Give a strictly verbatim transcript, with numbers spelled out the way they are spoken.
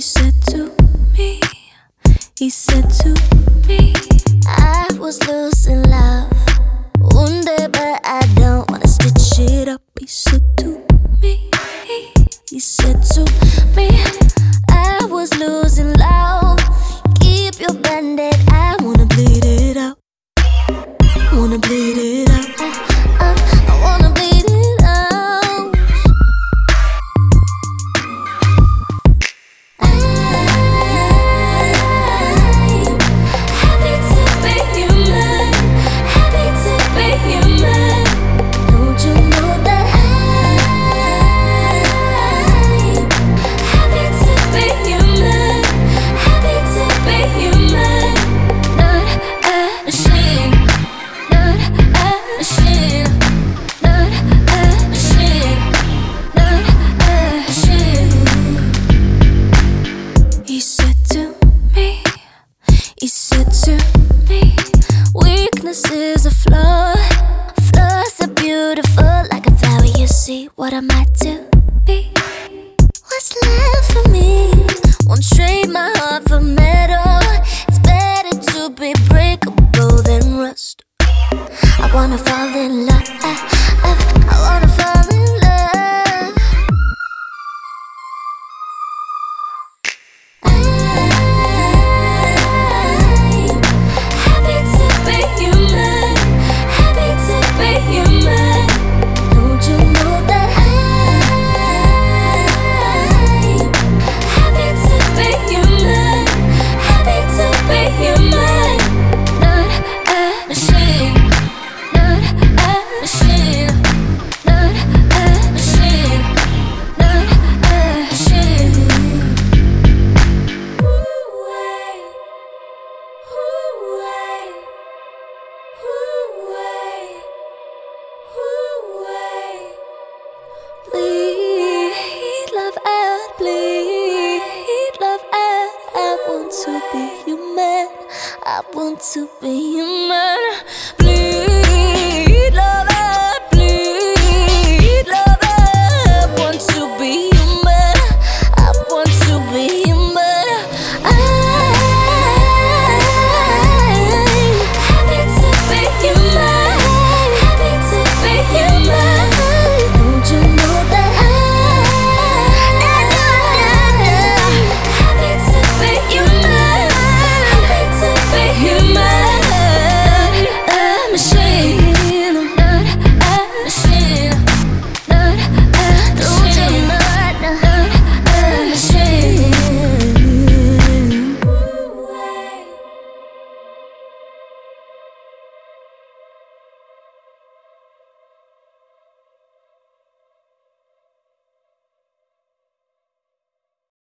said to me, he said to me, I was losing love one day, but I don't wanna stitch it up. He said to me, he said to me, I was losing love. Keep your band-aid, I wanna bleed it out. Wanna bleed it out. I, I, I wanna bleed it out. I'm happy to be human. Happy to be human. Don't you know that I'm happy to be human. Happy to be human. Not a machine. Not a machine. Not a machine. Not a machine. He said to me, he said to me, weakness is a flaw. Flaws are beautiful like a flower. You see what am I to be? What's left for me? Won't trade my heart for metal. It's better to be breakable than rust. I wanna fall in love. I, I, I wanna fall in love. I'm happy to be human. Happy to be human. Don't you know that I'm happy to be human. Happy to be human. Not a machine. Not a machine. Not a machine. Not a machine. Hoo-way. Hoo-way. Hoo-way. Hoo-way. Bleed, love out, bleed, love out. I want to be human. I want to be human. Bleed.